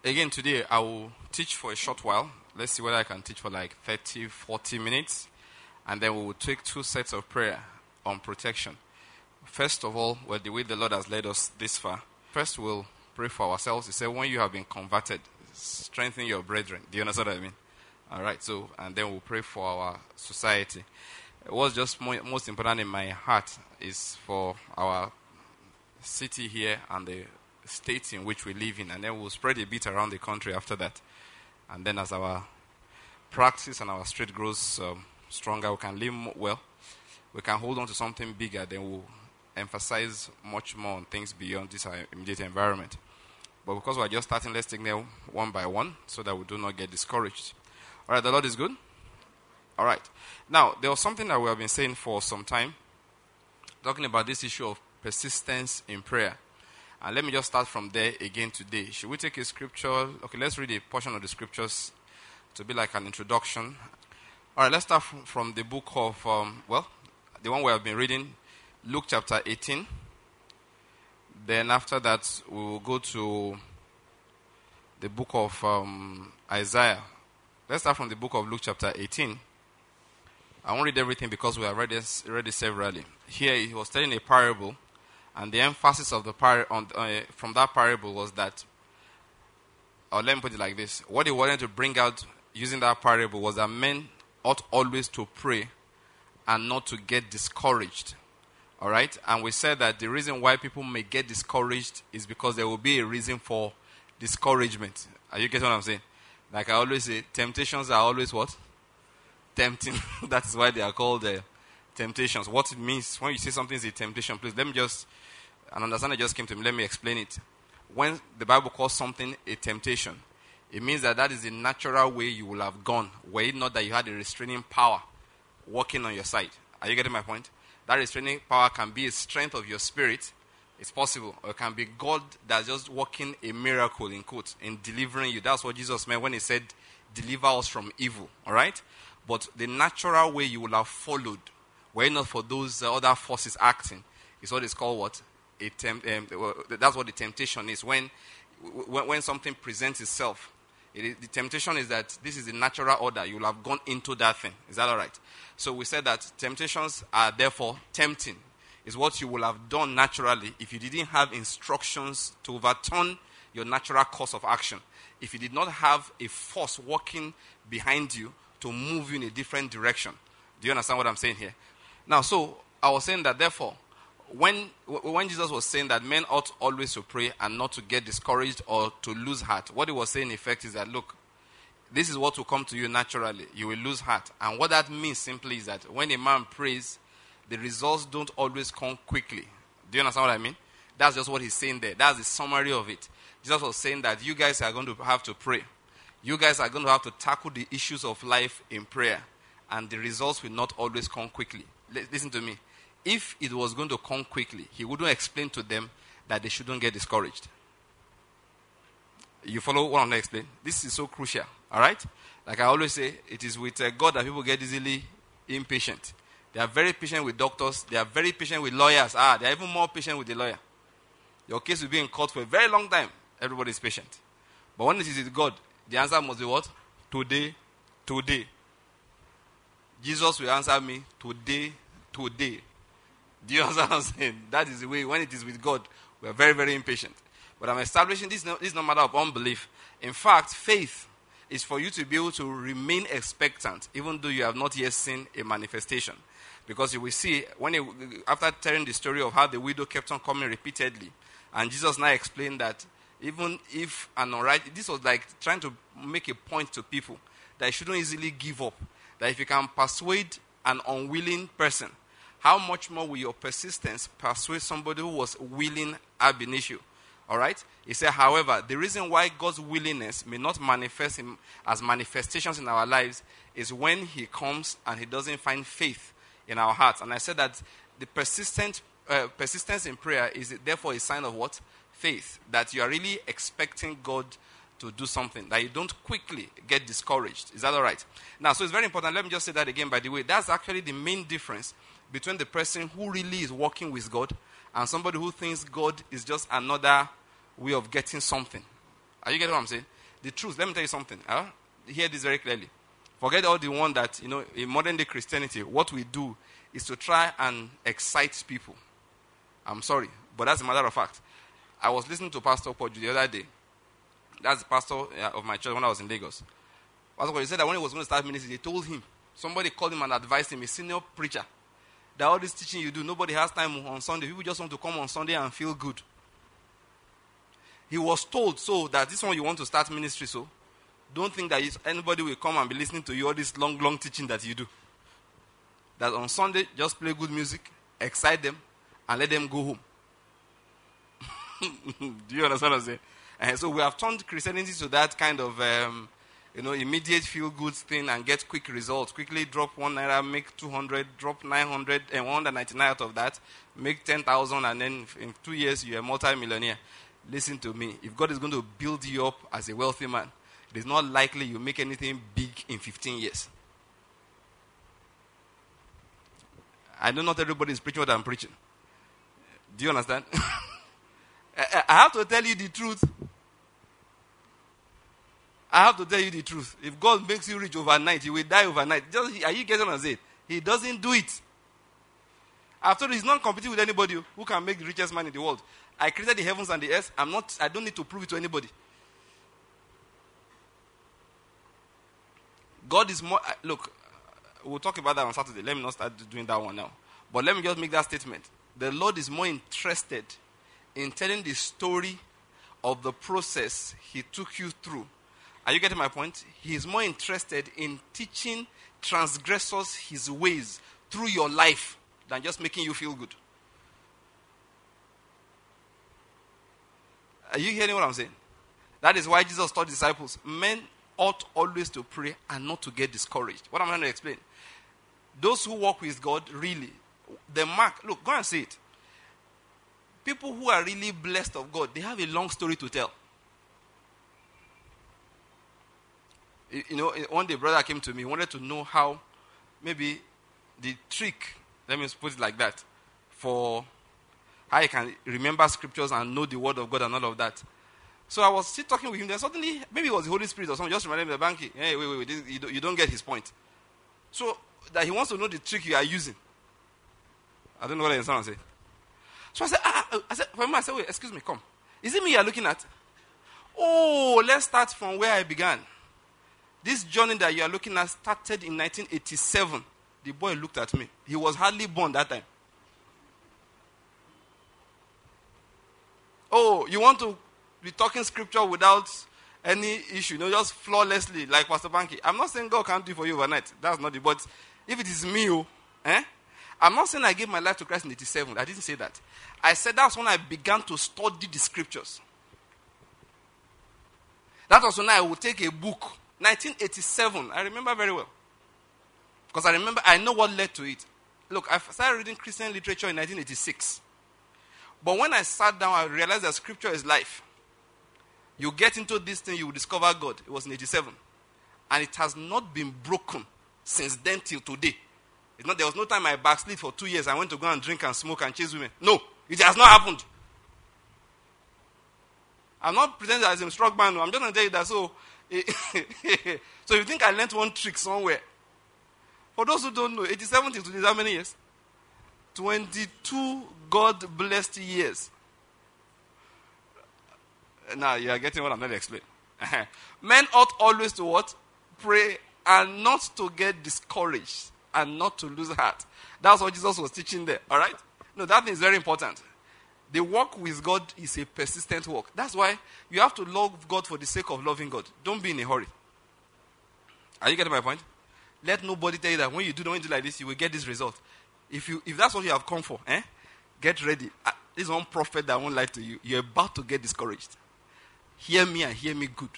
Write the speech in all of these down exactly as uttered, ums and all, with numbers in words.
again, today I will teach for a short while. Let's see whether I can teach for like thirty, forty minutes. And then we will take two sets of prayer on protection. First of all, well, the way the Lord has led us this far. First, we'll pray for ourselves. He said, when you have been converted, strengthen your brethren. Do you understand what I mean? All right, so, and then we'll pray for our society. What's just more, most important in my heart is for our city here and the states in which we live in, and then we'll spread a bit around the country after that. And then as our practice and our strength grows um, stronger, we can live more, well, we can hold on to something bigger, then we'll emphasize much more on things beyond this immediate environment. But because we're just starting, let's take them one by one so that we do not get discouraged. All right, the Lord is good? All right. Now, there was something that we have been saying for some time, talking about this issue of persistence in prayer. And let me just start from there again today. Should we take a scripture? Okay, let's read a portion of the scriptures to be like an introduction. All right, let's start from the book of, um, well, the one we have been reading, Luke chapter eighteen. Then after that, we will go to the book of um, Isaiah. Let's start from the book of Luke chapter eighteen. I won't read everything because we have read this, read it severally. Here he was telling a parable. And the emphasis of the par- on, uh, from that parable was that, or let me put it like this, what he wanted to bring out using that parable was that men ought always to pray and not to get discouraged. All right? And we said that the reason why people may get discouraged is because there will be a reason for discouragement. Are you getting what I'm saying? Like I always say, temptations are always what? Tempting. That is why they are called uh, temptations. What it means when you say something is a temptation, please let me just, an understanding just came to me, let me explain it. When the Bible calls something a temptation, it means that that is the natural way you will have gone, were it not that you had a restraining power working on your side. Are you getting my point? That restraining power can be a strength of your spirit, it's possible, or it can be God that's just working a miracle, in quotes, in delivering you. That's what Jesus meant when he said, deliver us from evil, all right? But the natural way you will have followed, were it not for those uh, other forces acting, is what is called what? A temp- um, that's what the temptation is. When, when, when something presents itself, it is, the temptation is that this is the natural order. You will have gone into that thing. Is that all right? So we said that temptations are therefore tempting. Is what you will have done naturally if you didn't have instructions to overturn your natural course of action. If you did not have a force working behind you to move you in a different direction. Do you understand what I'm saying here? Now, so I was saying that therefore, when when Jesus was saying that men ought always to pray and not to get discouraged or to lose heart, what he was saying in effect is that, look, this is what will come to you naturally. You will lose heart. And what that means simply is that when a man prays, the results don't always come quickly. Do you understand what I mean? That's just what he's saying there. That's the summary of it. Jesus was saying that you guys are going to have to pray. You guys are going to have to tackle the issues of life in prayer. And the results will not always come quickly. L- listen to me. If it was going to come quickly, he wouldn't explain to them that they shouldn't get discouraged. You follow what I'm going to explain? This is so crucial. All right? Like I always say, it is with uh, God that people get easily impatient. They are very patient with doctors. They are very patient with lawyers. Ah, they are even more patient with the lawyer. Your case will be in court for a very long time. Everybody is patient. But when it is with God, the answer must be what? Today, today. Jesus will answer me today, today. Do you understand what I'm saying? That is the way, when it is with God, we are very, very impatient. But I'm establishing this, this is not a matter of unbelief. In fact, faith is for you to be able to remain expectant, even though you have not yet seen a manifestation. Because you will see, when he, after telling the story of how the widow kept on coming repeatedly, and Jesus now explained that even if an unright, this was like trying to make a point to people that you shouldn't easily give up. That if you can persuade an unwilling person, how much more will your persistence persuade somebody who was willing ab initio? All right? He said, however, the reason why God's willingness may not manifest in, as manifestations in our lives is when he comes and he doesn't find faith in our hearts. And I said that the persistent uh, persistence in prayer is therefore a sign of what? Faith. That you are really expecting God to do something. That you don't quickly get discouraged. Is that all right? Now, so it's very important. Let me just say that again, by the way. That's actually the main difference between the person who really is working with God and somebody who thinks God is just another way of getting something. Are you getting what I'm saying? The truth, let me tell you something. Huh? Hear this very clearly. Forget all the one that, you know, in modern day Christianity, what we do is to try and excite people. I'm sorry, but that's a matter of fact. I was listening to Pastor Poju the other day. That's the pastor of my church when I was in Lagos. Pastor Poju said that when he was going to start ministry, they told him, somebody called him and advised him, a senior preacher, that all this teaching you do, nobody has time on Sunday. People just want to come on Sunday and feel good. He was told so that this one you want to start ministry, so don't think that anybody will come and be listening to you all this long, long teaching that you do. That on Sunday, just play good music, excite them, and let them go home. Do you understand what I'm saying? And so we have turned Christianity to that kind of, um, you know, immediate feel-good thing and get quick results. Quickly drop one naira, make two hundred, drop nine hundred, and one hundred ninety-nine out of that, make ten thousand, and then in two years you're a multi-millionaire. Listen to me. If God is going to build you up as a wealthy man, it is not likely you make anything big in fifteen years. I know not everybody is preaching what I'm preaching. Do you understand? I have to tell you the truth. I have to tell you the truth. If God makes you rich overnight, you will die overnight. Just, are you getting what I'm saying? He doesn't do it. After all, he's not competing with anybody who can make the richest man in the world. I created the heavens and the earth. I'm not, I don't need to prove it to anybody. God is more, look, we'll talk about that on Saturday. Let me not start doing that one now. But let me just make that statement. The Lord is more interested in telling the story of the process he took you through. Are you getting my point? He is more interested in teaching transgressors his ways through your life than just making you feel good. Are you hearing what I'm saying? That is why Jesus taught disciples, men ought always to pray and not to get discouraged. What I'm trying to explain. Those who walk with God, really, the mark, look, go and see it. People who are really blessed of God, they have a long story to tell. You know, one day a brother came to me, he wanted to know how, maybe the trick, let me put it like that, for how he can remember scriptures and know the word of God and all of that. So I was still talking with him, then suddenly, maybe it was the Holy Spirit or something, just reminded me of the bank. Hey, wait, wait, wait, this, you, don't, you don't get his point. So, that he wants to know the trick you are using. I don't know what I understand. Say. So I said, ah, ah, I said, for me, I said, wait, excuse me, come. Is it me you are looking at? Oh, let's start from where I began. This journey that you are looking at started in nineteen eighty-seven. The boy looked at me. He was hardly born that time. Oh, you want to be talking scripture without any issue, you know, just flawlessly, like Pastor Banky. I'm not saying God can't do it for you overnight. That's not it. But if it is me, oh, eh? I'm not saying I gave my life to Christ in eighty-seven. I didn't say that. I said that's when I began to study the scriptures. That was when I would take a book. nineteen eighty-seven. I remember very well. Because I remember, I know what led to it. Look, I started reading Christian literature in nineteen eighty-six. But when I sat down, I realized that scripture is life. You get into this thing, you will discover God. It was in eighty-seven. And it has not been broken since then till today. It's not, there was no time I backslid for two years. I went to go and drink and smoke and chase women. No, it has not happened. I'm not pretending as a strong man. I'm just going to tell you that. So, so you think I learned one trick somewhere? For those who don't know, eighty-seven till today, how many years? twenty-two God-blessed years. Now, you are getting what I'm going to explain. Men ought always to what? Pray and not to get discouraged and not to lose heart. That's what Jesus was teaching there, all right? No, that is very important. The walk with God is a persistent walk. That's why you have to love God for the sake of loving God. Don't be in a hurry. Are you getting my point? Let nobody tell you that when you do, when you do like this, you will get this result. If you, if that's what you have come for, eh? Get ready. Uh, this one prophet that won't lie to you. You're about to get discouraged. Hear me and hear me good.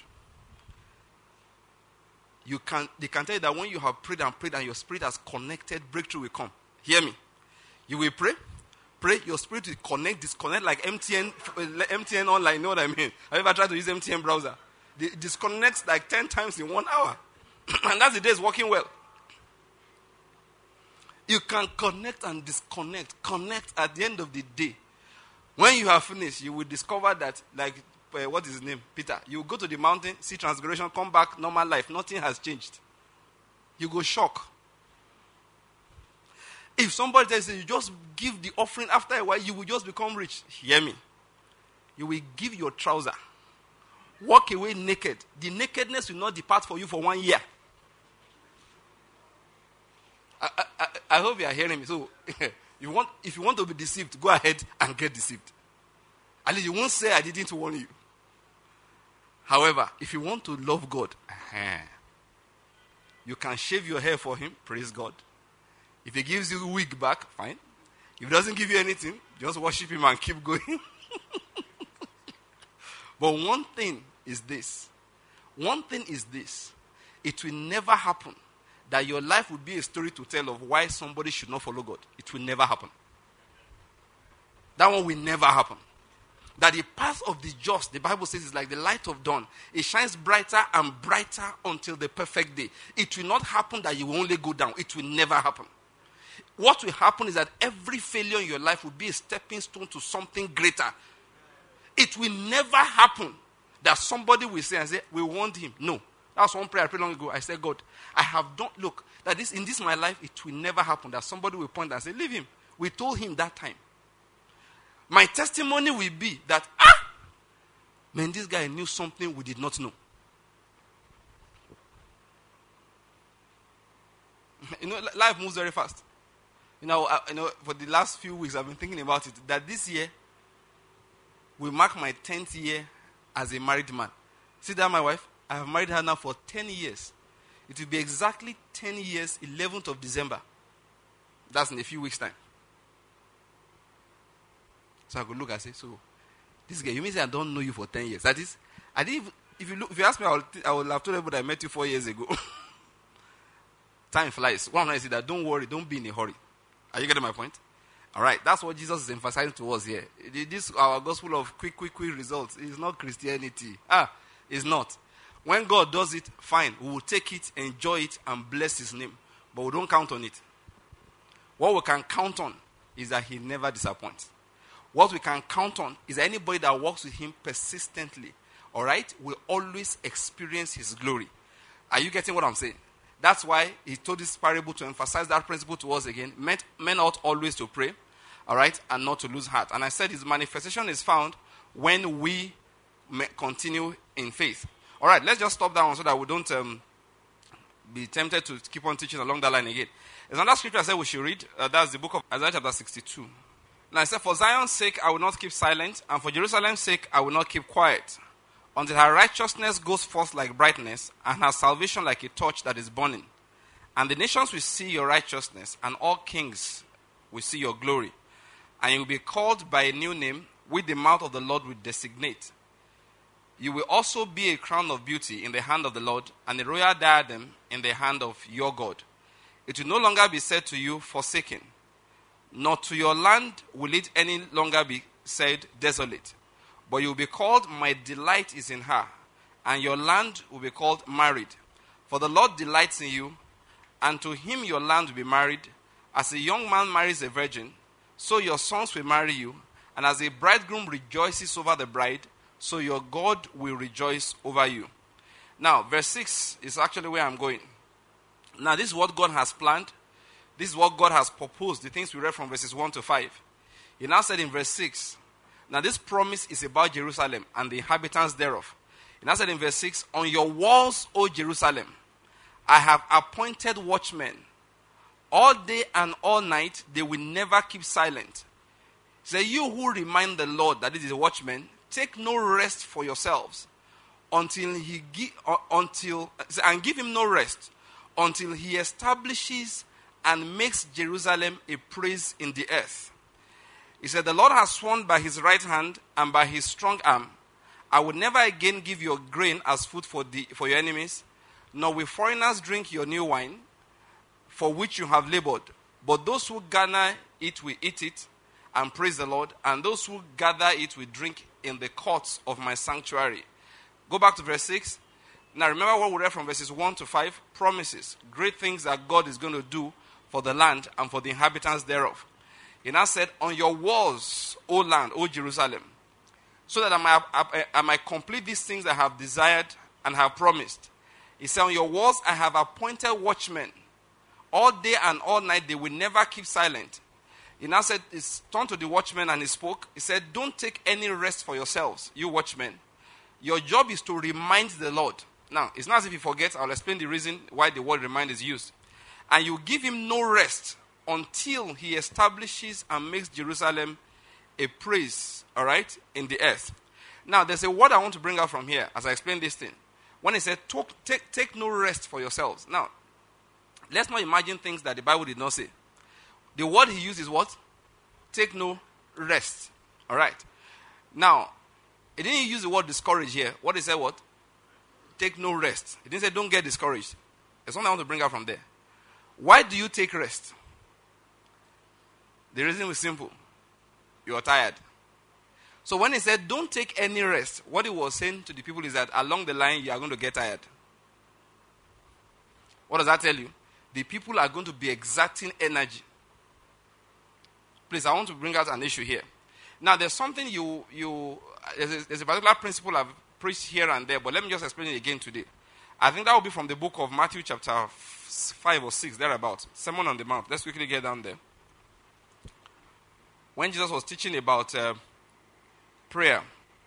You can, they can tell you that when you have prayed and prayed and your spirit has connected, breakthrough will come. Hear me. You will pray. Pray, your spirit will connect, disconnect like M T N, M T N online, you know what I mean? Have you ever tried to use M T N browser? It disconnects like ten times in one hour. And that's the day it's working well. You can connect and disconnect. Connect at the end of the day. When you have finished, you will discover that, like, uh, what is his name? Peter. You go to the mountain, see transgression, come back, normal life. Nothing has changed. You go shock. If somebody tells you, you just give the offering, after a while, you will just become rich. Hear me. You will give your trouser. Walk away naked. The nakedness will not depart for you for one year. I, I, I hope you are hearing me. So, you want, if you want to be deceived, go ahead and get deceived. At least you won't say I didn't warn you. However, if you want to love God, uh-huh, you can shave your hair for him, praise God. If he gives you a wig back, fine. If he doesn't give you anything, just worship him and keep going. But one thing is this. One thing is this. It will never happen that your life will be a story to tell of why somebody should not follow God. It will never happen. That one will never happen. That the path of the just, the Bible says, is like the light of dawn. It shines brighter and brighter until the perfect day. It will not happen that you will only go down. It will never happen. What will happen is that every failure in your life will be a stepping stone to something greater. It will never happen that somebody will say and say, we want him. No. That's one prayer I prayed long ago. I said, God, I have done, look, that this in this my life, it will never happen that somebody will point and say, leave him. We told him that time. My testimony will be that, ah, man, this guy knew something we did not know. You know, life moves very fast. You know, I, you know, for the last few weeks, I've been thinking about it, that this year will mark my tenth year as a married man. See that, my wife? I have married her now for ten years. It will be exactly ten years, eleventh of December. That's in a few weeks' time. So I could look and say, so, this guy, you mean say I don't know you for ten years? That is, I didn't, if you look, if you ask me, I would, I would have told everybody I met you four years ago. Time flies. One I say that, don't worry, don't be in a hurry. Are you getting my point? All right, that's what Jesus is emphasizing to us here. This, our gospel of quick, quick, quick results is not Christianity. Ah, it's not. When God does it, fine. We will take it, enjoy it, and bless his name. But we don't count on it. What we can count on is that he never disappoints. What we can count on is that anybody that walks with him persistently, all right, will always experience his glory. Are you getting what I'm saying? That's why he told this parable to emphasize that principle to us again. Men, men ought always to pray, all right, and not to lose heart. And I said his manifestation is found when we continue in faith. All right, let's just stop that one so that we don't um, be tempted to keep on teaching along that line again. There's another scripture I said we should read. Uh, that's the book of Isaiah chapter sixty-two. Now I said, for Zion's sake I will not keep silent, and for Jerusalem's sake I will not keep quiet, until her righteousness goes forth like brightness, and her salvation like a torch that is burning. And the nations will see your righteousness, and all kings will see your glory. And you will be called by a new name, which the mouth of the Lord will designate. You will also be a crown of beauty in the hand of the Lord, and a royal diadem in the hand of your God. It will no longer be said to you, forsaken, nor to your land will it any longer be said, desolate. But you will be called, my delight is in her, and your land will be called married. For the Lord delights in you, and to him your land will be married. As a young man marries a virgin, so your sons will marry you, and as a bridegroom rejoices over the bride, so your God will rejoice over you. Now, verse six is actually where I'm going. Now, this is what God has planned. This is what God has proposed, the things we read from verses one to five. He now said in verse six, now this promise is about Jerusalem and the inhabitants thereof. He now said in verse six, on your walls, O Jerusalem, I have appointed watchmen. All day and all night, they will never keep silent. Say, you who remind the Lord that it is a watchman, take no rest for yourselves until he give, uh, until and give him no rest until he establishes and makes Jerusalem a praise in the earth. He said, the Lord has sworn by his right hand and by his strong arm, I will never again give your grain as food for the for your enemies, nor will foreigners drink your new wine, for which you have labored. But those who gather it will eat it and praise the Lord, and those who gather it will drink in the courts of my sanctuary. Go back to verse six. Now remember what we read from verses one to five. Promises, great things that God is going to do for the land and for the inhabitants thereof. He now said, on your walls, O land, O Jerusalem, so that I might, I, I might complete these things I have desired and have promised. He said, on your walls I have appointed watchmen. All day and all night they will never keep silent. He now said, he turned to the watchmen and he spoke. He said, don't take any rest for yourselves, you watchmen. Your job is to remind the Lord. Now, it's not as if he forgets. I'll explain the reason why the word remind is used. And you give him no rest until he establishes and makes Jerusalem a praise, all right, in the earth. Now, there's a word I want to bring out from here as I explain this thing. When he said, take, take, take no rest for yourselves. Now, let's not imagine things that the Bible did not say. The word he used is what? Take no rest. All right. Now, he didn't use the word discourage here. What he said, what? Take no rest. He didn't say don't get discouraged. There's something I want to bring out from there. Why do you take rest? The reason was simple. You are tired. So when he said don't take any rest, what he was saying to the people is that along the line you are going to get tired. What does that tell you? The people are going to be exerting energy. Please, I want to bring out an issue here. Now, there's something you, you there's a, there's a particular principle I've preached here and there, but let me just explain it again today. I think that will be from the book of Matthew chapter five or six, thereabouts. Sermon on the Mount. Let's quickly get down there. When Jesus was teaching about uh, prayer,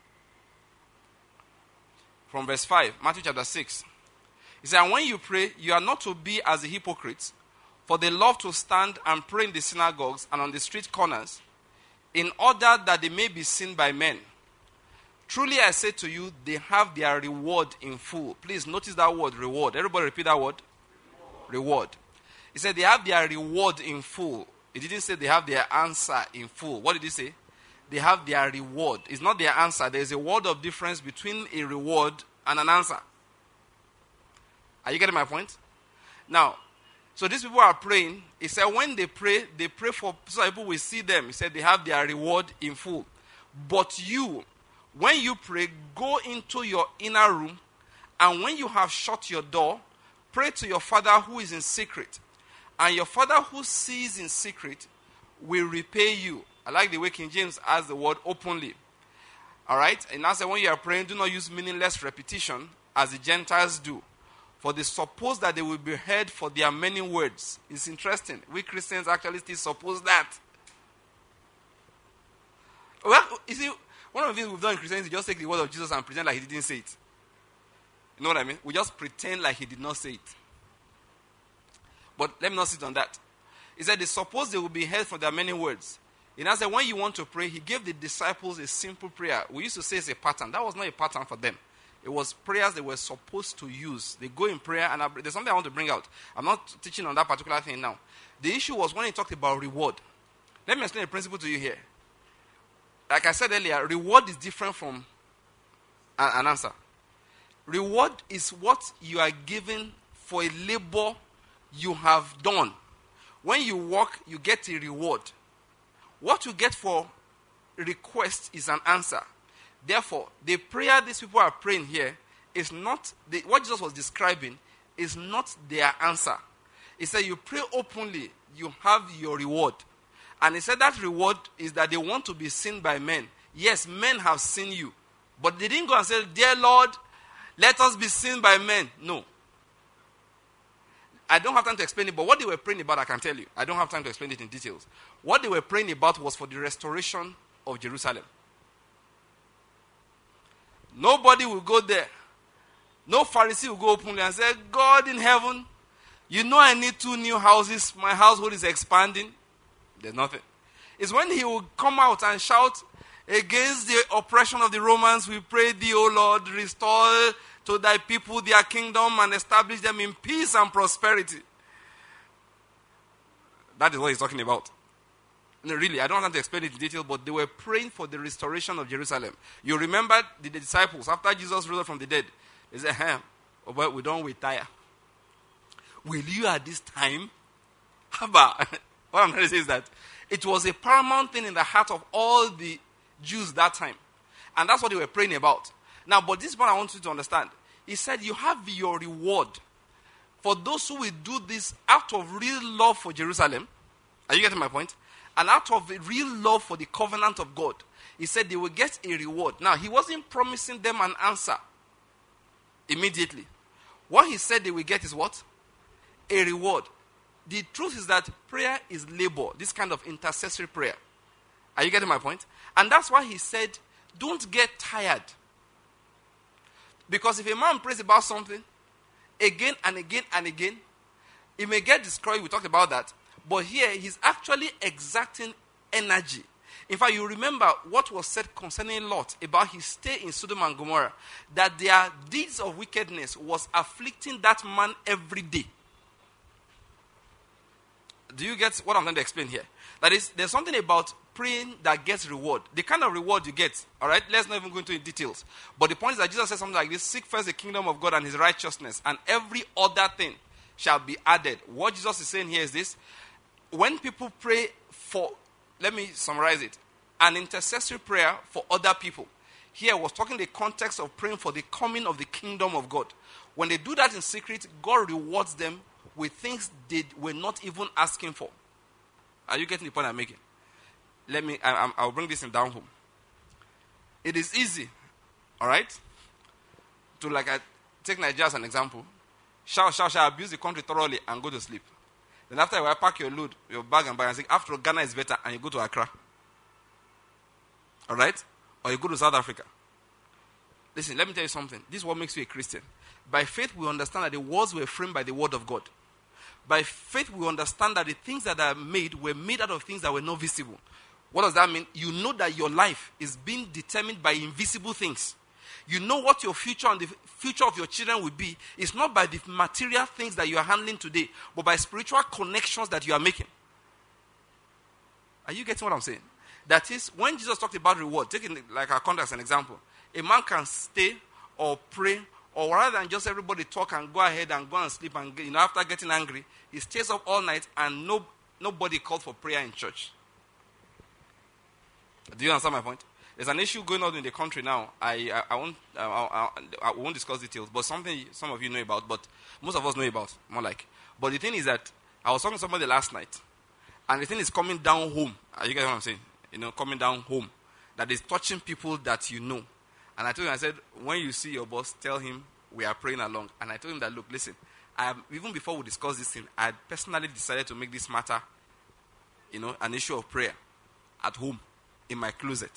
from verse five, Matthew chapter six, he said, and when you pray, you are not to be as the hypocrites, for they love to stand and pray in the synagogues and on the street corners, in order that they may be seen by men. Truly I say to you, they have their reward in full. Please notice that word, reward. Everybody repeat that word. Reward. Reward. He said they have their reward in full. He didn't say they have their answer in full. What did he say? They have their reward. It's not their answer. There is a word of difference between a reward and an answer. Are you getting my point? Now, so these people are praying. He said when they pray, they pray for so people will see them. He said they have their reward in full. But you, when you pray, go into your inner room, and when you have shut your door, pray to your Father who is in secret. And your Father who sees in secret will repay you. I like the way King James adds the word openly. All right? And now say when you are praying, do not use meaningless repetition as the Gentiles do. For they suppose that they will be heard for their many words. It's interesting. We Christians actually still suppose that. Well, you see, one of the things we've done in Christianity is just take the word of Jesus and pretend like he didn't say it. You know what I mean? We just pretend like he did not say it. But let me not sit on that. He said they suppose they will be heard for their many words. And I said when you want to pray, he gave the disciples a simple prayer. We used to say it's a pattern. That was not a pattern for them. It was prayers they were supposed to use. They go in prayer, and I, there's something I want to bring out. I'm not teaching on that particular thing now. The issue was when he talked about reward. Let me explain the principle to you here. Like I said earlier, reward is different from an, an answer. Reward is what you are given for a labor you have done. When you work, you get a reward. What you get for request is an answer. Therefore, the prayer these people are praying here is not, the, what Jesus was describing is not their answer. He said you pray openly, you have your reward. And he said that reward is that they want to be seen by men. Yes, men have seen you. But they didn't go and say, dear Lord, let us be seen by men. No. I don't have time to explain it, but what they were praying about, I can tell you. I don't have time to explain it in details. What they were praying about was for the restoration of Jerusalem. Nobody will go there. No Pharisee will go openly and say, God in heaven, you know I need two new houses. My household is expanding. There's nothing. It's when he will come out and shout, against the oppression of the Romans, we pray thee, O Lord, restore to thy people their kingdom and establish them in peace and prosperity. That is what he's talking about. No, really, I don't want to explain it in detail, but they were praying for the restoration of Jerusalem. You remember the, the disciples, after Jesus rose from the dead, they said, hey, oh, but we don't retire. Will you at this time? How about, what I'm trying to say is that it was a paramount thing in the heart of all the Jews that time. And that's what they were praying about. Now, but this one I want you to understand. He said, you have your reward for those who will do this out of real love for Jerusalem. Are you getting my point? And out of a real love for the covenant of God, he said they will get a reward. Now, he wasn't promising them an answer immediately. What he said they will get is what? A reward. The truth is that prayer is labor, this kind of intercessory prayer. Are you getting my point? And that's why he said, don't get tired. Because if a man prays about something again and again and again, he may get destroyed. We talked about that. But here, he's actually exacting energy. In fact, you remember what was said concerning Lot about his stay in Sodom and Gomorrah, that their deeds of wickedness was afflicting that man every day. Do you get what I'm trying to explain here? That is, there's something about praying that gets reward. The kind of reward you get, all right? Let's not even go into the details. But the point is that Jesus said something like this: seek first the kingdom of God and his righteousness, and every other thing shall be added. What Jesus is saying here is this: when people pray for, let me summarize it, an intercessory prayer for other people. Here was talking the context of praying for the coming of the kingdom of God. When they do that in secret, God rewards them with things they were not even asking for. Are you getting the point I'm making? Let me, I, I'll bring this in down home. It is easy, all right, to like, I take Nigeria as an example. Shall, shall, shall abuse the country thoroughly and go to sleep. Then after you pack your load, your bag and bag and say, after Ghana is better, and you go to Accra. All right? Or you go to South Africa. Listen, let me tell you something. This is what makes you a Christian. By faith, we understand that the worlds were framed by the word of God. By faith, we understand that the things that are made were made out of things that were not visible. What does that mean? You know that your life is being determined by invisible things. You know what your future and the future of your children will be. It's not by the material things that you are handling today, but by spiritual connections that you are making. Are you getting what I'm saying? That is, when Jesus talked about reward, taking like our context as an example, a man can stay or pray, or rather than just everybody talk and go ahead and go and sleep, and you know, after getting angry, he stays up all night and no nobody called for prayer in church. Do you understand my point? There's an issue going on in the country now. I I, I won't I, I, I won't discuss details, but something some of you know about, but most of us know about, more like. But the thing is that I was talking to somebody last night, and the thing is coming down home. Are you getting what I'm saying? You know, coming down home, that is touching people that you know. And I told him, I said, when you see your boss, tell him we are praying along. And I told him that, look, listen, I have, even before we discuss this thing, I had personally decided to make this matter, you know, an issue of prayer at home, in my closet.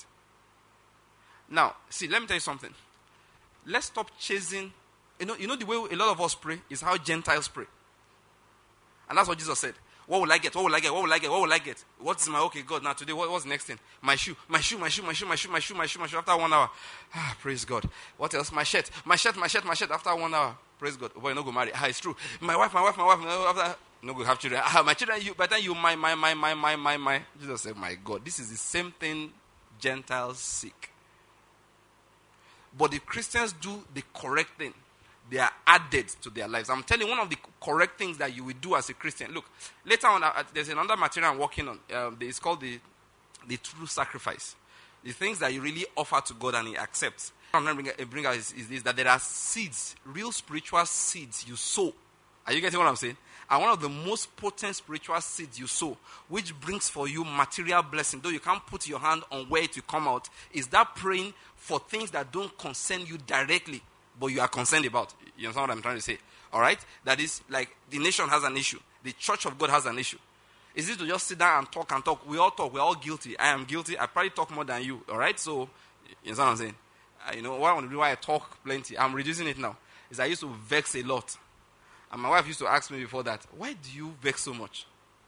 Now, see, let me tell you something. Let's stop chasing, you know, you know the way a lot of us pray is how Gentiles pray. And that's what Jesus said. What will I get? What will I get? What will I get? What will I get? What is my, okay, God, now today, what, what's the next thing? My shoe, my shoe, my shoe, my shoe, my shoe, my shoe, my shoe, my shoe. After one hour, ah, praise God. What else? My shirt, my shirt, my shirt, my shirt. After one hour, praise God. Boy, no go marry. Ah, it's true. My wife, my wife, my wife. After, no go have children. Ah, my children, you, by the time you, my, my, my, my, my, my, my. Jesus said, my God, this is the same thing Gentiles seek. But the Christians do the correct thing. They are added to their lives. I'm telling you, one of the correct things that you will do as a Christian. Look, later on, uh, there's another material I'm working on. Um, it's called the, the true sacrifice. The things that you really offer to God and He accepts. What I'm going to bring out is, is this, that there are seeds, real spiritual seeds you sow. Are you getting what I'm saying? And one of the most potent spiritual seeds you sow, which brings for you material blessing, though you can't put your hand on where it will come out, is that praying for things that don't concern you directly, but you are concerned about. You understand what I'm trying to say? All right? That is, like, the nation has an issue. The church of God has an issue. Is it to just sit down and talk and talk? We all talk. We're all guilty. I am guilty. I probably talk more than you. All right? So, you understand what I'm saying? Uh, you know, what I want to do, why I talk plenty. I'm reducing it now. Is I used to vex a lot. And my wife used to ask me before that, why do you vex so much?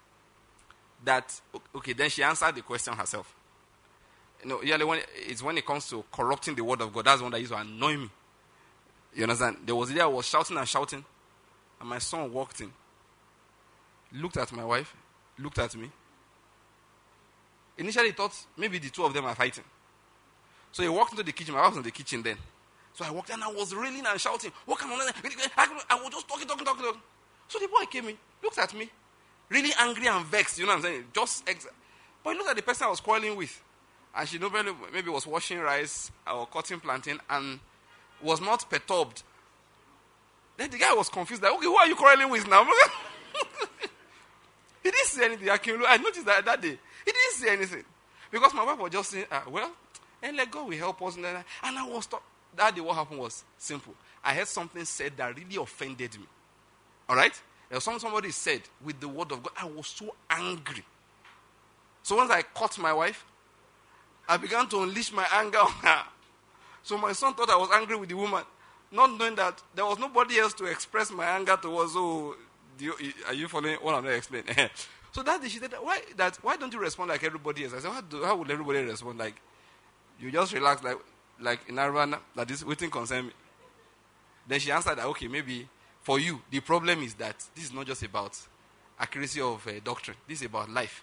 That, okay, then she answered the question herself. You know, usually when it's when it comes to corrupting the word of God, that's the one that used to annoy me. You understand? There was a day I was shouting and shouting, and my son walked in, looked at my wife, looked at me. Initially, he thought maybe the two of them are fighting. So he walked into the kitchen. My wife was in the kitchen then. So I walked in and I was railing and shouting, what come on? I was just talking, talking, talking, talking. So the boy came in, looked at me, really angry and vexed. You know what I'm saying? Just ex- But he looked at the person I was quarreling with. And she maybe, maybe was washing rice or cutting plantain and was not perturbed. Then the guy was confused. Like, okay, who are you quarreling with now? He didn't say anything. I, came, I noticed that that day. He didn't say anything. Because my wife was just saying, ah, well, and let God will help us. And I was taught, that day what happened was simple. I heard something said that really offended me. All right? There was something somebody said with the word of God. I was so angry. So once I caught my wife, I began to unleash my anger on her. So my son thought I was angry with the woman, not knowing that there was nobody else to express my anger towards. So, do you, are you following what I'm going to explain? So that day she said, why, that, why don't you respond like everybody else? I said, how, do, how would everybody respond? Like, you just relax like like in Arana, that this waiting concern me. Then she answered that, okay, maybe for you, the problem is that this is not just about accuracy of uh, doctrine. This is about life.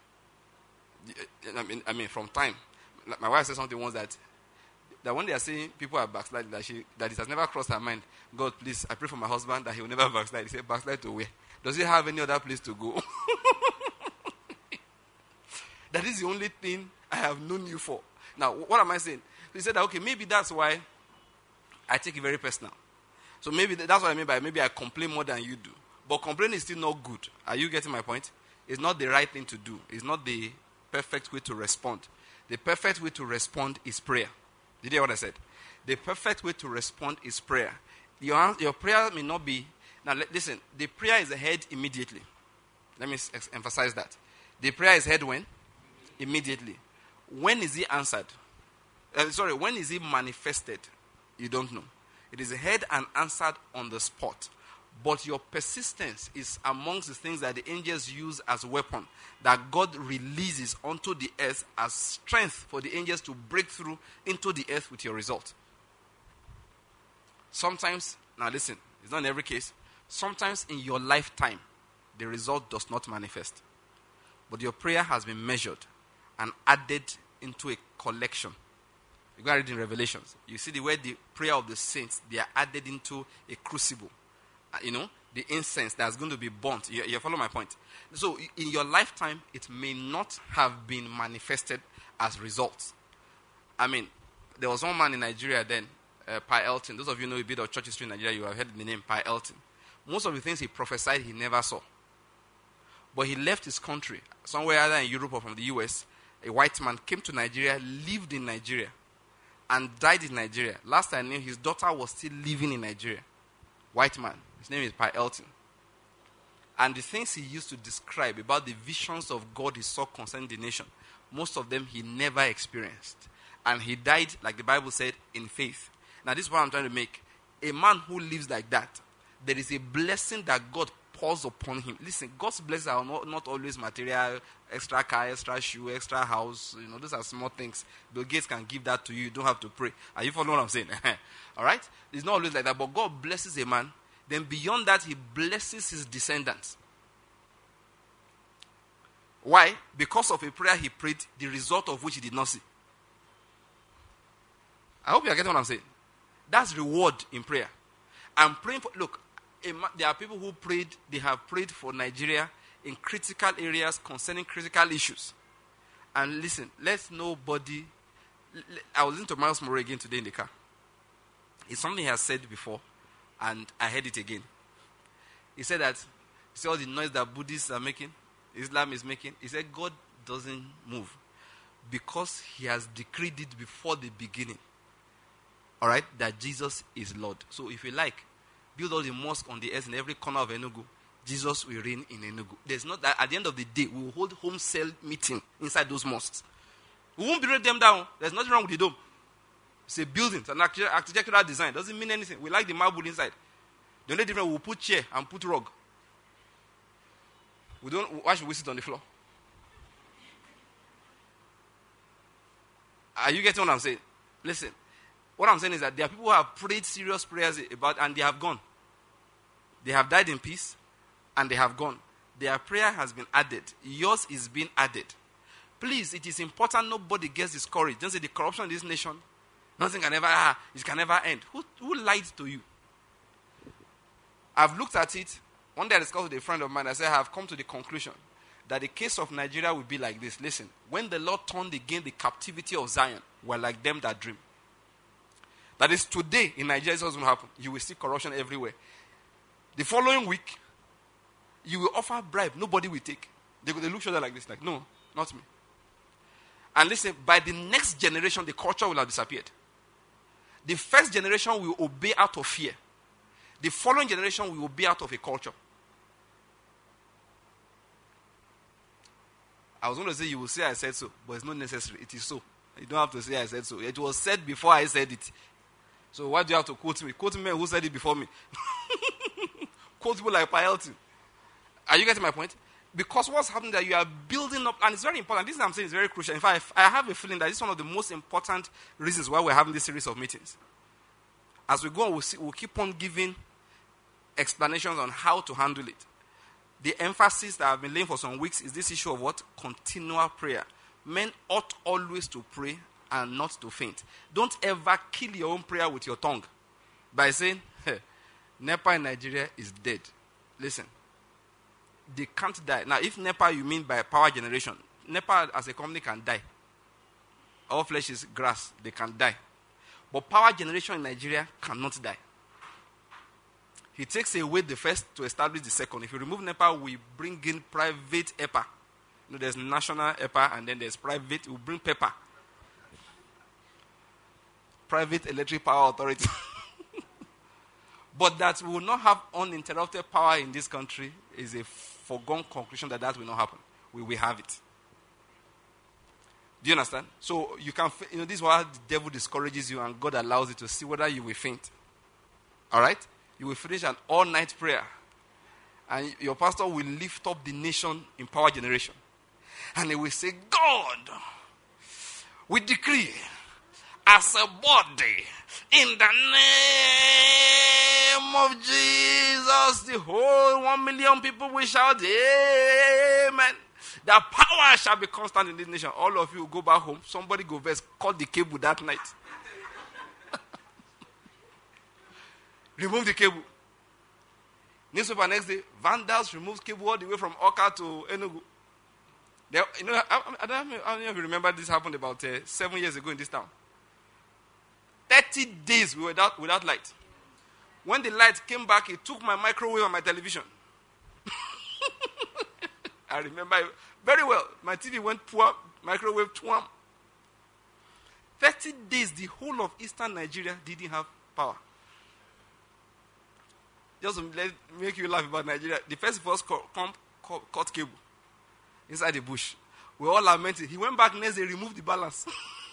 I mean, I mean, from time. My wife said something once that that when they are saying people are backsliding, that she that it has never crossed her mind. God, please, I pray for my husband that he will never backslide. He said, backslide to where? Does he have any other place to go? That is the only thing I have known you for. Now, what am I saying? He said, that, okay, maybe that's why I take it very personal. So maybe that's what I mean by maybe I complain more than you do. But complaining is still not good. Are you getting my point? It's not the right thing to do. It's not the perfect way to respond. The perfect way to respond is prayer. Did you hear what I said? The perfect way to respond is prayer. Your, your prayer may not be... Now, listen. The prayer is ahead immediately. Let me ex- emphasize that. The prayer is ahead when? Immediately. When is it answered? Uh, sorry, when is it manifested? You don't know. It is heard and answered on the spot. But your persistence is amongst the things that the angels use as a weapon that God releases onto the earth as strength for the angels to break through into the earth with your result. Sometimes, now listen, it's not in every case. Sometimes in your lifetime, the result does not manifest. But your prayer has been measured and added into a collection. You go read in Revelations. You see the way the prayer of the saints, they are added into a crucible. Uh, you know, the incense that's going to be burnt. You, you follow my point? So in your lifetime, it may not have been manifested as results. I mean, there was one man in Nigeria then, uh, Pi Elton. Those of you know a bit of church history in Nigeria, you have heard the name Pi Elton. Most of the things he prophesied, he never saw. But he left his country, somewhere either in Europe or from the U S. A white man came to Nigeria, lived in Nigeria, and died in Nigeria. Last I knew, his daughter was still living in Nigeria. White man. His name is Pi Elton. And the things he used to describe about the visions of God he saw concerning the nation, most of them he never experienced. And he died, like the Bible said, in faith. Now this is what I'm trying to make. A man who lives like that, there is a blessing that God pours upon him. Listen, God's blessings are not, not always material, extra car, extra shoe, extra house. You know, those are small things. Bill Gates can give that to you. You don't have to pray. Are you following what I'm saying? All right? It's not always like that. But God blesses a man. Then beyond that, he blesses his descendants. Why? Because of a prayer he prayed, the result of which he did not see. I hope you are getting what I'm saying. That's reward in prayer. I'm praying for, look, there are people who prayed, they have prayed for Nigeria in critical areas concerning critical issues. And listen, let nobody, I was listening to Miles Moore again today in the car. It's something he has said before, and I heard it again. He said that, you see all the noise that Buddhists are making, Islam is making. He said God doesn't move because he has decreed it before the beginning. All right, that Jesus is Lord. So if you like, build all the mosques on the earth in every corner of Enugu. Jesus will reign in Enugu. There's not that at the end of the day, we will hold home cell meeting inside those mosques. We won't break them down. There's nothing wrong with the dome. It's a building. It's an architectural design. It doesn't mean anything. We like the marble inside. The only difference, we'll put chair and put rug. We don't. Why should we sit on the floor? Are you getting what I'm saying? Listen. What I'm saying is that there are people who have prayed serious prayers about, and they have gone. They have died in peace, and they have gone. Their prayer has been added. Yours is being added. Please, it is important nobody gets discouraged. Don't say the corruption in this nation, nothing can ever, ah, it can never end. Who, who lied to you? I've looked at it. One day I discussed with a friend of mine. I said, I have come to the conclusion that the case of Nigeria will be like this. Listen, when the Lord turned again the captivity of Zion, we're like them that dream. That is today in Nigeria, this doesn't happen. You will see corruption everywhere. The following week, you will offer bribe. Nobody will take. They, they look shoulder like this, like, no, not me. And listen, by the next generation, the culture will have disappeared. The first generation will obey out of fear. The following generation will obey out of a culture. I was going to say, you will say I said so, but it's not necessary. It is so. You don't have to say I said so. It was said before I said it. So why do you have to quote me? Quote me who said it before me. Quote people like Pialty. Are you getting my point? Because what's happening that you are building up, and it's very important. This is what I'm saying is very crucial. In fact, I have a feeling that this is one of the most important reasons why we're having this series of meetings. As we go on, we'll, see, we'll keep on giving explanations on how to handle it. The emphasis that I've been laying for some weeks is this issue of what? Continual prayer. Men ought always to pray and not to faint. Don't ever kill your own prayer with your tongue by saying, hey, NEPA in Nigeria is dead. Listen. They can't die. Now, if NEPA you mean by power generation, NEPA as a company can die. All flesh is grass. They can die. But power generation in Nigeria cannot die. He takes away the first to establish the second. If you remove NEPA, we bring in private E P A. You know, there's national E P A and then there's private. We bring PEPA. Private Electric Power Authority. But that we will not have uninterrupted power in this country is a foregone conclusion that that will not happen. We will have it. Do you understand? So you can, you know, this is why the devil discourages you and God allows you to see whether you will faint. All right? You will finish an all-night prayer. And your pastor will lift up the nation in power generation. And he will say, God, we decree as a body in the name of Jesus, the whole one million people will shout, amen. The power shall be constant in this nation. All of you will go back home. Somebody go first, cut the cable that night. Remove the cable. Newspaper next day, vandals removes cable all the way from Oka to Enugu. They, you know, I, I, don't know, I don't know if you remember this happened about uh, seven years ago in this town. thirty days we were without, without light. When the light came back, it took my microwave and my television. I remember it very well. My T V went poor, microwave twam. thirty days, the whole of eastern Nigeria didn't have power. Just to let, make you laugh about Nigeria, the first of us cut cable inside the bush. We all lamented. He went back next day, removed the balance.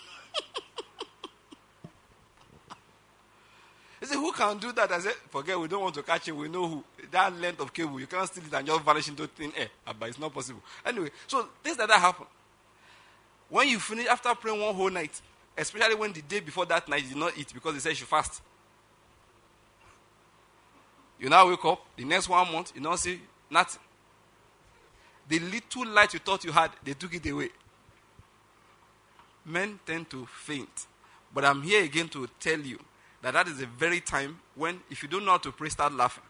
He said, who can do that? I said, forget, we don't want to catch him. We know who. That length of cable, you can't steal it and just vanish into thin air. But it's not possible. Anyway, so things like that happen. When you finish, after praying one whole night, especially when the day before that night you did not eat because they said you should fast. You now wake up, the next one month, you now see nothing. The little light you thought you had, they took it away. Men tend to faint. But I'm here again to tell you that that is the very time when, if you don't know how to pray, start laughing.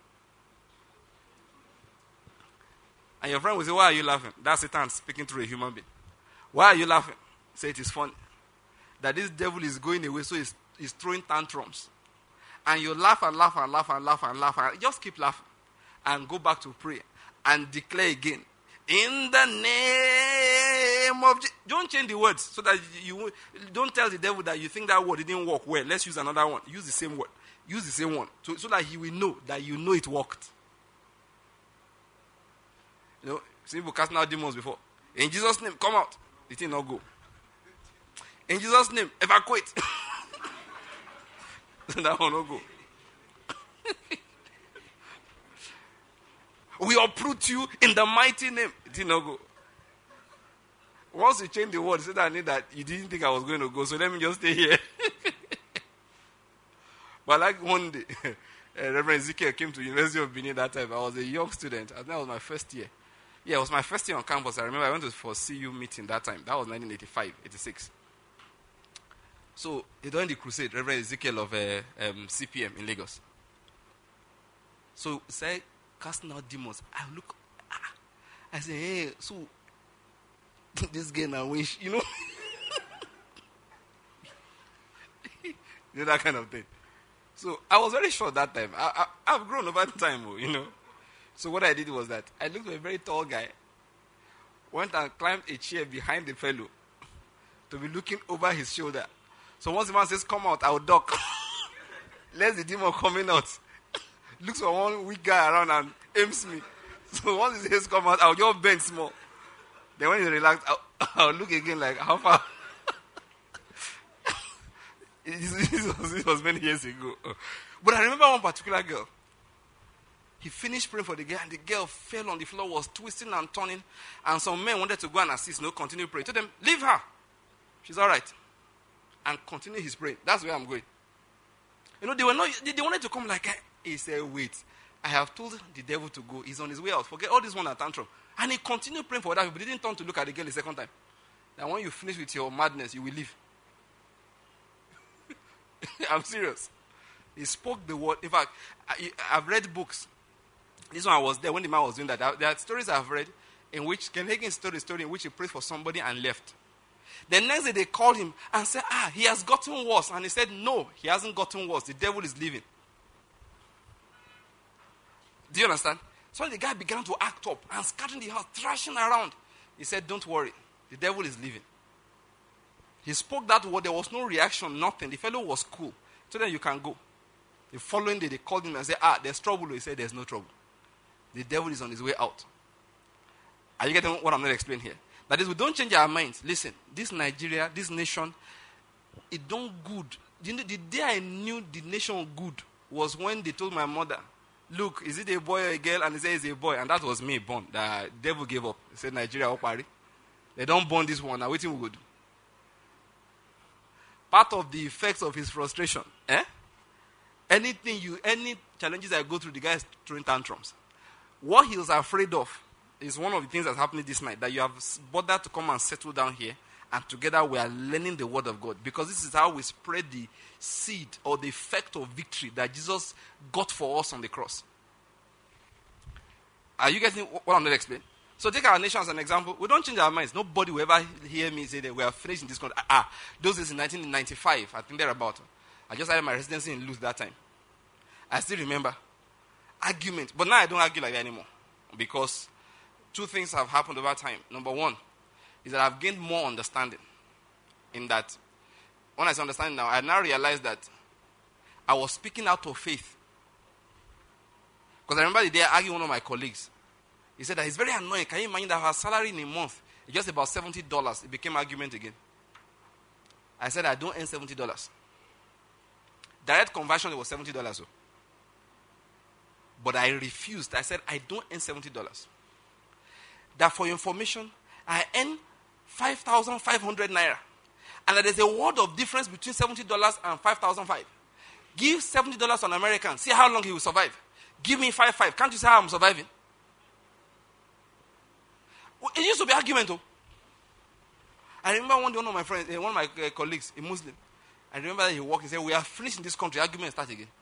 And your friend will say, why are you laughing? That's Satan speaking through a human being. Why are you laughing? Say it is funny. That this devil is going away, so he's, he's throwing tantrums. And you laugh and laugh and laugh and laugh and laugh and just keep laughing. And go back to pray. And declare again. In the name of Jesus. Don't change the words so that you, you don't tell the devil that you think that word didn't work well. Let's use another one. Use the same word. Use the same one. So, so that he will know that you know it worked. You know, some people casting out demons before. In Jesus' name, come out. The thing not go. In Jesus' name, evacuate. That one not go. We uproot you in the mighty name. It did not go. Once you change the word, say that I need that you didn't think I was going to go, so let me just stay here. But like one day, uh, Reverend Ezekiel came to University of Benin that time. I was a young student. I think that was my first year. Yeah, it was my first year on campus. I remember I went to for C U meeting that time. That was nineteen eighty-five, eighty-six. So, he during the crusade, Reverend Ezekiel of uh, um, C P M in Lagos. So, say, casting out demons. I look, ah, I say, hey, so, this guy now wish, you know? You know, that kind of thing. So, I was very short that time. I, I, I've grown over time, you know. So, what I did was that I looked at a very tall guy, went and climbed a chair behind the fellow, to be looking over his shoulder. So once the man says, come out, I'll duck. Let the demon coming out. Looks for one weak guy around and aims me. So once he says, come out, I'll just bend small. Then when he's relaxed, I'll, I'll look again like, how far? this, was, this was many years ago. But I remember one particular girl. He finished praying for the girl, and the girl fell on the floor, was twisting and turning. And some men wanted to go and assist, no, continue praying. Told them, leave her. She's all right. And continue his praying. That's where I'm going. You know, they were not, they, they wanted to come like, he said, wait. I have told the devil to go. He's on his way out. Forget all this one at tantrum. And he continued praying for that, but he didn't turn to look at the girl the second time. Now, when you finish with your madness, you will leave. I'm serious. He spoke the word. In fact, I, I've read books. This one I was there when the man was doing that. There are stories I've read in which Ken Hagin told a story in which he prayed for somebody and left. The next day they called him and said, ah, he has gotten worse. And he said, no, he hasn't gotten worse. The devil is leaving. Do you understand? So the guy began to act up and scattering the house, thrashing around. He said, don't worry, the devil is leaving. He spoke that word. There was no reaction, nothing. The fellow was cool. So then you can go. The following day they called him and said, ah, there's trouble. He said, there's no trouble. The devil is on his way out. Are you getting what I'm not explaining here? That is, we don't change our minds. Listen, this Nigeria, this nation, it don't good. The, the day I knew the nation good was when they told my mother, look, is it a boy or a girl? And he said it's a boy. And that was me born. The devil gave up. He said, Nigeria, Opari. They don't born this one. Now, what we would do? Part of the effects of his frustration. Eh? Anything you, any challenges I go through, the guy is throwing tantrums. What he was afraid of is one of the things that's happening this night, that you have bothered to come and settle down here, and together we are learning the word of God. Because this is how we spread the seed or the effect of victory that Jesus got for us on the cross. Are you getting what I'm going to explain? So take our nation as an example. We don't change our minds. Nobody will ever hear me say that we are finished in this country. Ah, those days in nineteen ninety-five, I think they're about. I just had my residency in Luz that time. I still remember. Argument. But now I don't argue like that anymore. Because two things have happened over time. Number one is that I've gained more understanding. In that, when I say understanding now, I now realize that I was speaking out of faith. Because I remember the day I argued with one of my colleagues. He said that he's very annoying. Can you imagine that her salary in a month is just about seventy dollars? It became argument again. I said I don't earn seventy dollars. Direct conversion, it was seventy dollars. So. But I refused. I said, I don't earn seventy dollars. That for your information, I earn five thousand five hundred naira. And that there's a world of difference between seventy dollars and five thousand five. Give seventy dollars to an American. See how long he will survive. Give me five five. Can't you see how I'm surviving? It used to be argument, though. I remember one day one of my friends, one of my uh, colleagues, a Muslim, I remember that he walked, he said, we are finished in this country. Argument start again.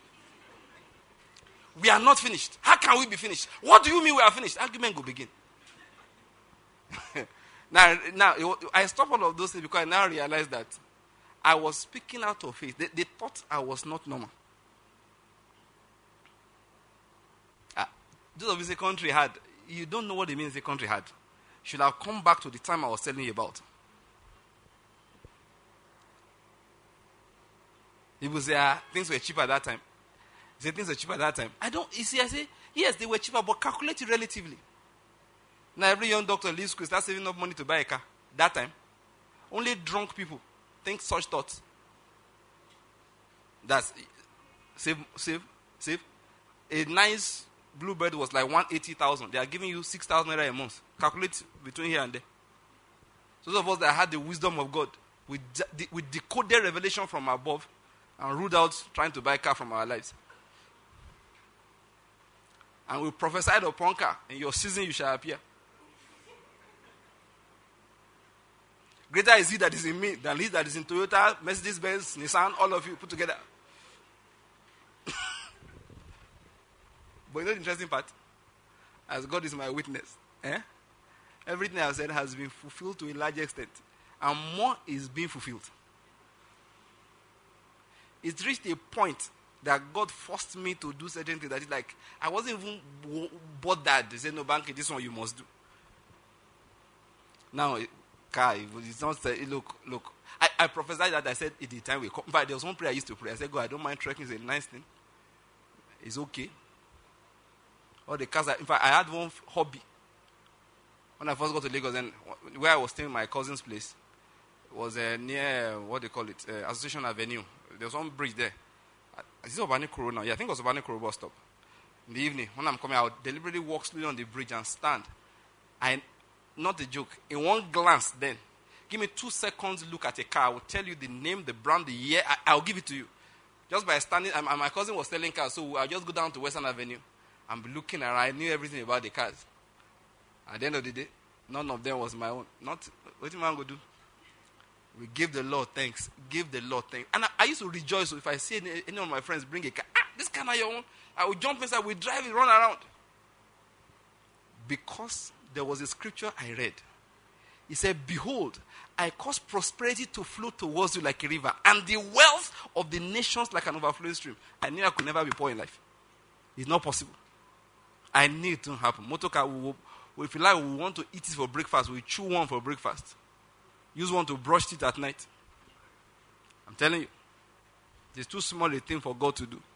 We are not finished. How can we be finished? What do you mean we are finished? Argument will begin. now, now I stopped all of those things because I now realized that I was speaking out of faith. They, they thought I was not normal. Ah, those of you say country hard, you don't know what it means a country hard. Should have come back to the time I was telling you about. People say, ah, things were cheaper at that time. Say things were cheaper at that time. I don't, you see, I say, yes, they were cheaper, but calculate it relatively. Now every young doctor leaves school, starts saving up money to buy a car. That time, only drunk people think such thoughts. That's, save, save, save. A nice Bluebird was like one hundred eighty thousand. They are giving you six thousand naira a month. Calculate between here and there. So those of us that had the wisdom of God, we, de- we decoded revelation from above and ruled out trying to buy a car from our lives. And we prophesied upon car, in your season you shall appear. Greater is he that is in me than he that is in Toyota, Mercedes-Benz, Nissan, all of you put together. But you know the interesting part? As God is my witness, eh? Everything I've said has been fulfilled to a large extent. And more is being fulfilled. It reached a point that God forced me to do certain things that is like, I wasn't even bothered. They said, no, Banky, this one you must do. Now, car. It's not say, look, look. I, I prophesied that I said at the time we come. But there was one prayer I used to pray. I said, God, I don't mind trekking. It's a nice thing. It's okay. All the cars. Are, in fact, I had one hobby. When I first got to Lagos, then where I was staying in my cousin's place was uh, near, what they call it, uh, Association Avenue. There was one bridge there. Is it Obani Koro now? Yeah, I think it was Obani Koro bus stop. In the evening, when I'm coming out, deliberately walk slowly on the bridge and stand. I, not a joke, in one glance then, give me two seconds look at a car. I will tell you the name, the brand, the year. I, I'll give it to you. Just by standing, and my cousin was selling cars, so I'll just go down to Western Avenue and be looking around. I knew everything about the cars. At the end of the day, none of them was my own. Not, what am I going to do? We give the Lord thanks. Give the Lord thanks. And I, I used to rejoice. So if I see any, any of my friends bring a car, ah, this car not your own. I would jump inside, we drive it, run around. Because there was a scripture I read. It said, behold, I cause prosperity to flow towards you like a river, and the wealth of the nations like an overflowing stream. I knew I could never be poor in life. It's not possible. I knew it wouldn't happen. Motorcar, we will, if you like, we want to eat it for breakfast. We chew one for breakfast. Use one to brush teeth at night. I'm telling you. It's too small a thing for God to do.